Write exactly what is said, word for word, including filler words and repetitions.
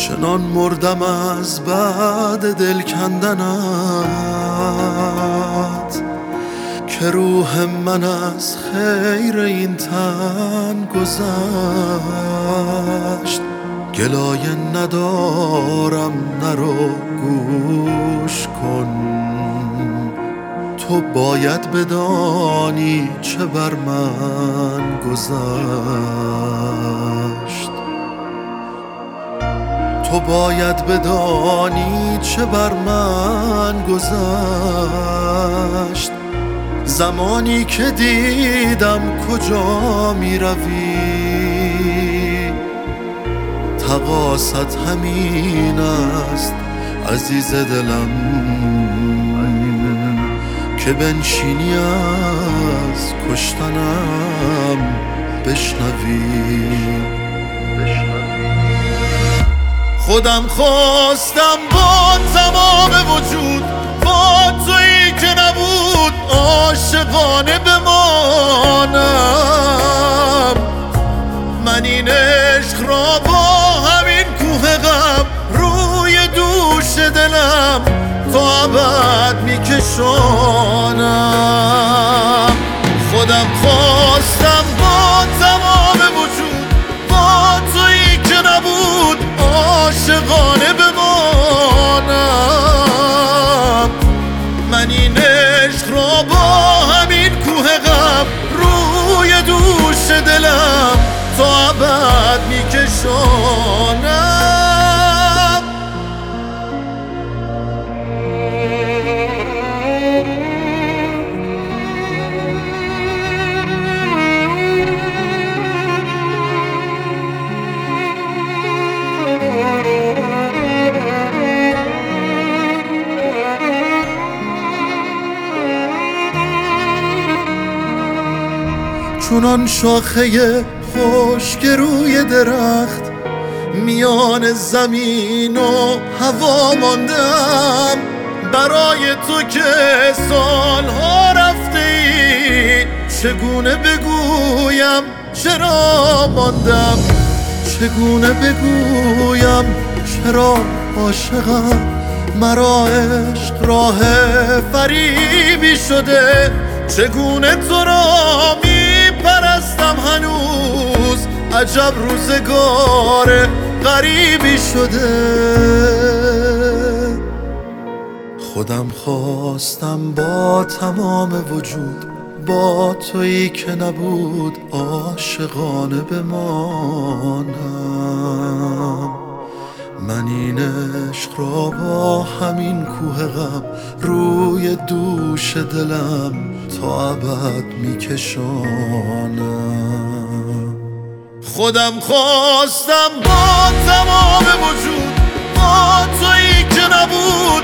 چنان مردم از بعد دل کندنت که روح من از خیر این تن گذشت. گلایه ندارم نرو گوش کن، تو باید بدانی چه بر من گذشت. تو باید بدانی چه بر من گذشت. زمانی که دیدم کجا می روی، تقاصت همین است عزیز دلم که بنشینی از کشتنم بشنوی. خودم خواستم با تمام وجود با تویی که نبود عاشقانه بمانم. من این عشق را با همین کوه غم روی دوش دلم تا ابد میکشانم. خودم خواستم با تمام وجود با تویی که نبود عاشقانه بمانم. من این عشق را با همین کوه غم روی دوش دلم تا ابد میکشانم. چونان شاخه خشک روی درخت میان زمین و هوا ماندم. برای تو که سالها رفته ای چگونه بگویم چرا ماندم. چگونه بگویم چرا عاشقم. مرا عشق راه فریبی شده. چگونه تو را می پرستم هنوز عجب روزگار غریبی شده. خودم خواستم با تمام وجود با تویی که نبود عاشقانه بمانم. من این عشق را با همین کوه غم روی دوش دلم تا ابد میکشانم. خودم خواستم با تمام وجود با تویی که نبود